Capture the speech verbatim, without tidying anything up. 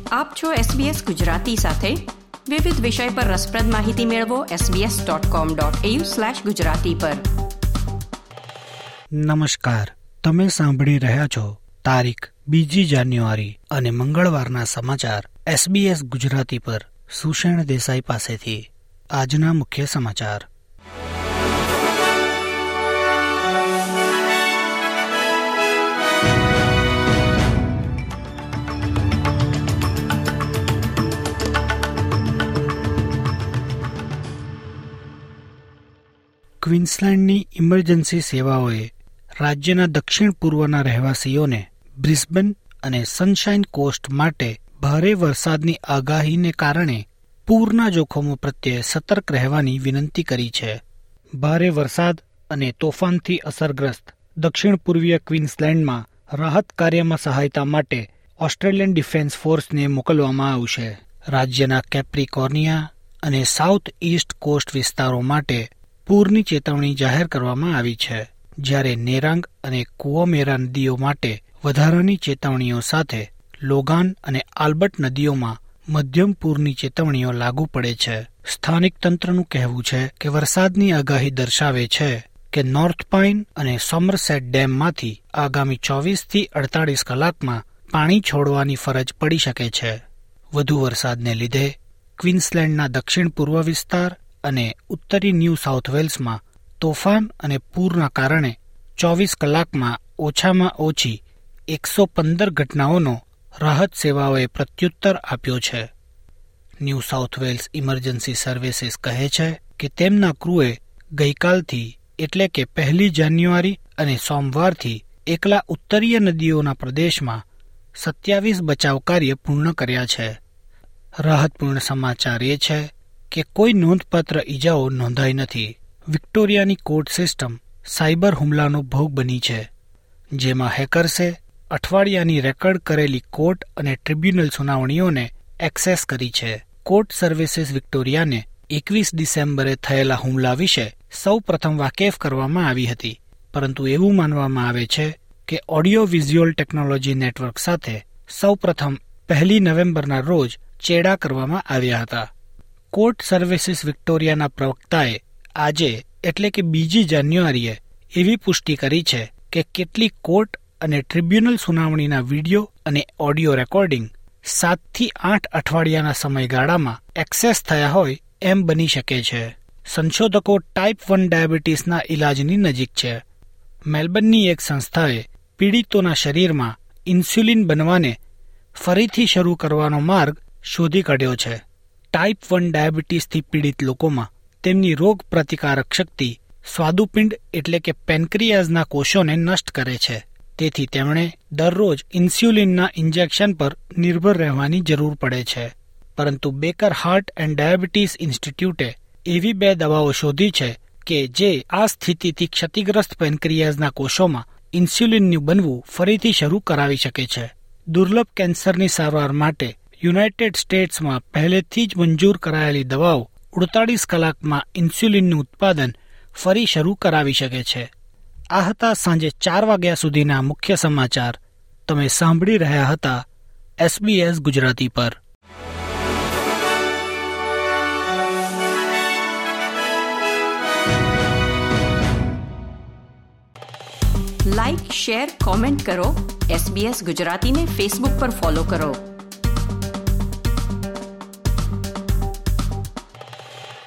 આપ છો એસબીએસ ગુજરાતી સાથે. વિવિધ વિષય પર રસપ્રદ માહિતી મેળવો SBS dot com dot AU slash Gujarati પર. નમસ્કાર, તમે સાંભળી રહ્યા છો તારીખ બીજી જાન્યુઆરી અને મંગળવારના સમાચાર એસબીએસ ગુજરાતી પર સુષેણ દેસાઈ પાસેથી. આજના મુખ્ય સમાચાર. ક્વીન્સલેન્ડની ઇમરજન્સી સેવાઓએ રાજ્યના દક્ષિણ પૂર્વના રહેવાસીઓને બ્રિસ્બેન અને સનશાઇન કોસ્ટ માટે ભારે વરસાદની આગાહીને કારણે પૂરના જોખમો પ્રત્યે સતર્ક રહેવાની વિનંતી કરી છે. ભારે વરસાદ અને તોફાનથી અસરગ્રસ્ત દક્ષિણ પૂર્વીય ક્વીન્સલેન્ડમાં રાહત કાર્યમાં સહાયતા માટે ઓસ્ટ્રેલિયન ડિફેન્સ ફોર્સને મોકલવામાં આવશે. રાજ્યના કેપ્રિકોર્નિયા અને સાઉથ ઇસ્ટ કોસ્ટ વિસ્તારો માટે પૂરની ચેતવણી જાહેર કરવામાં આવી છે, જ્યારે નેરાંગ અને કુઓમેરા નદીઓ માટે વધારાની ચેતવણીઓ સાથે લોગાન અને આલ્બર્ટ નદીઓમાં મધ્યમ પૂરની ચેતવણીઓ લાગુ પડે છે. સ્થાનિક તંત્રનું કહેવું છે કે વરસાદની આગાહી દર્શાવે છે કે નોર્થ પાઇન અને સોમરસેટ ડેમમાંથી આગામી ચોવીસ થી અડતાલીસ કલાકમાં પાણી છોડવાની ફરજ પડી શકે છે. વધુ વરસાદને લીધે ક્વીન્સલેન્ડના દક્ષિણ પૂર્વ વિસ્તાર અને ઉત્તરી ન્યૂ સાઉથ વેલ્સમાં તોફાન અને પૂરના કારણે ચોવીસ કલાકમાં ઓછામાં ઓછી એકસો પંદર ઘટનાઓનો રાહત સેવાઓએ પ્રત્યુત્તર આપ્યો છે. New South Wales Emergency Services કહે છે કે તેમના ક્રૂએ ગઈકાલથી એટલે કે પહેલી જાન્યુઆરી અને સોમવારથી એકલા ઉત્તરીય નદીઓના પ્રદેશમાં સત્યાવીસ બચાવ કાર્ય પૂર્ણ કર્યા છે. રાહતપૂર્ણ સમાચાર એ છે કે કોઈ નોંધપાત્ર ઈજાઓ નોંધાઈ નથી. વિક્ટોરિયાની કોર્ટ સિસ્ટમ સાયબર હુમલાનો ભોગ બની છે, જેમાં હેકર્સે અઠવાડિયાની રેકોર્ડ કરેલી કોર્ટ અને ટ્રિબ્યુનલ સુનાવણીઓને એક્સેસ કરી છે. કોર્ટ સર્વિસીસ વિક્ટોરિયાને એકવીસ ડિસેમ્બરે થયેલા હુમલા વિશે સૌ પ્રથમ વાકેફ કરવામાં આવી હતી, પરંતુ એવું માનવામાં આવે છે કે ઓડિયો વિઝ્યુઅલ ટેકનોલોજી નેટવર્ક સાથે સૌ પ્રથમ પહેલી નવેમ્બરના રોજ ચેડા કરવામાં આવ્યા હતા. કોર્ટ સર્વિસીસ વિક્ટોરિયાના પ્રવક્તાએ આજે એટલે કે બીજી જાન્યુઆરીએ એવી પુષ્ટિ કરી છે કે કેટલીક કોર્ટ અને ટ્રિબ્યુનલ સુનાવણીના વિડીયો અને ઓડિયો રેકોર્ડિંગ સાતથી આઠ અઠવાડિયાના સમયગાળામાં એક્સેસ થયા હોય એમ બની શકે છે. સંશોધકો ટાઈપ વન ડાયાબિટીસના ઇલાજની નજીક છે. મેલબર્નની એક સંસ્થાએ પીડિતોના શરીરમાં ઇન્સ્યુલિન બનવાને ફરીથી શરૂ કરવાનો માર્ગ શોધી કાઢ્યો છે. ટાઈપ વન ડાયાબિટીસથી પીડિત લોકોમાં તેમની રોગ પ્રતિકારક શક્તિ સ્વાદુપિંડ એટલે કે પેન્ક્રિયાઝના કોષોને નષ્ટ કરે છે. તેથી તેમણે દરરોજ ઇન્સ્યુલિનના ઇન્જેક્શન પર નિર્ભર રહેવાની જરૂર પડે છે. પરંતુ બેકર હાર્ટ એન્ડ ડાયાબિટીસ ઇન્સ્ટિટ્યૂટે એવી બે દવાઓ શોધી છે કે જે આ સ્થિતિથી ક્ષતિગ્રસ્ત પેન્ક્રિયાઝના કોષોમાં ઇન્સ્યુલિનનું બનવું ફરીથી શરૂ કરાવી શકે છે. દુર્લભ કેન્સરની સારવાર માટે યુનાઇટેડ સ્ટેટ્સમાં પહેલેથી જ મંજૂર કરાયેલી દવાઓ અડતાલીસ કલાકમાં ઇન્સ્યુલિનનું ઉત્પાદન ફરી શરૂ કરાવી શકે છે. આ હતા સાંજે ચાર વાગ્યા સુધીના મુખ્ય સમાચાર. તમે સાંભળી રહ્યા હતા એસબીએસ ગુજરાતી પર. લાઇક, શેર, કોમેન્ટ કરો. એસબીએસ ગુજરાતીને ફેસબુક પર ફોલો કરો.